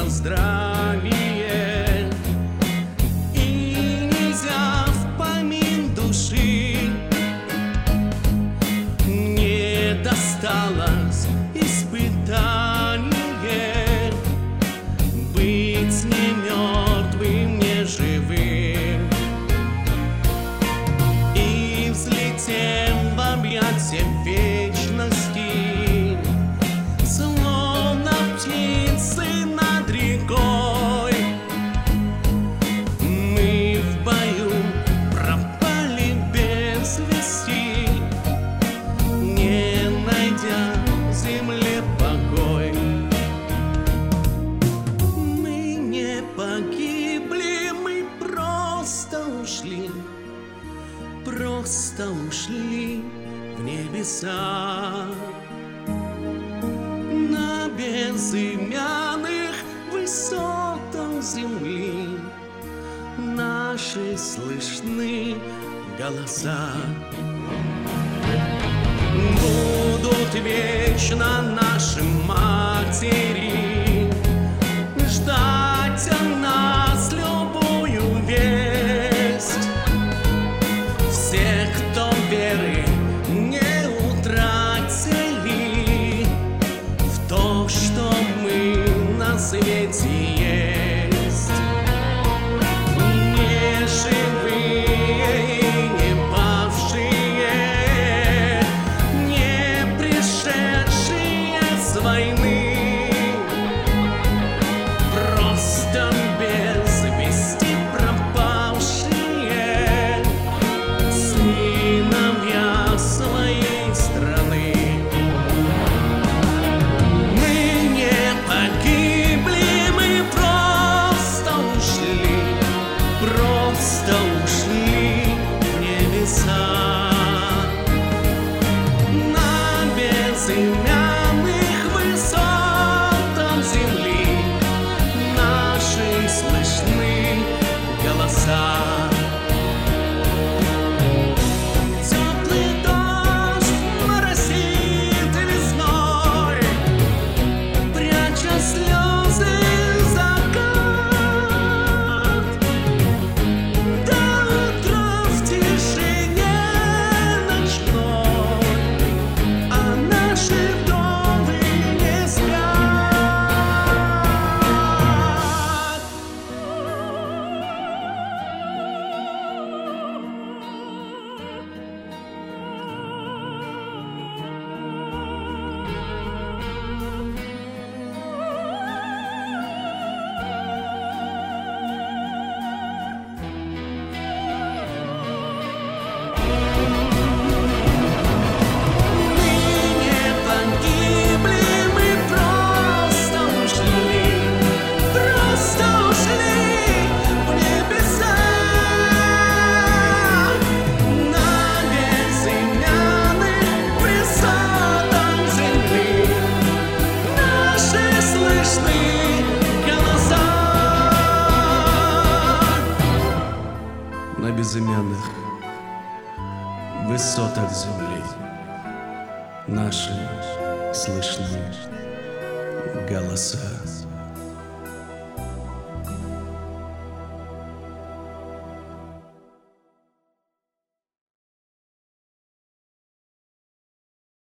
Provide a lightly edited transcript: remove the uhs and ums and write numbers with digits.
здравие, и нельзя в помин души. Не досталось испытание быть не мертвым, не живым, и взлетев в объятия вечности, словно птицы над рекой, мы в бою пропали без вести, не найдя в земле покой. Мы не погибли, мы просто ушли в небеса. На безымянных высотах земли наши слышны голоса. Будут вечно наши матери ждать от нас любую весть. Всех, кто веры не утратили в то, что мы на свете есть. Не живые и не павшие, не пришедшие с войны, просто без вести пропавшие сыновья своей страны. Мы не погибли, мы просто ушли в небеса. На безымянных высотах земли наши слышны голоса. Теплый дождь моросит весной, пряча слезы закат. До утра в тишине ночной, а наши вдовы не спят. Мы не погибли, мы просто ушли в небеса. На безымянных высотах земли наши слышны голоса. На безымянных высотах земли наши слышны голоса.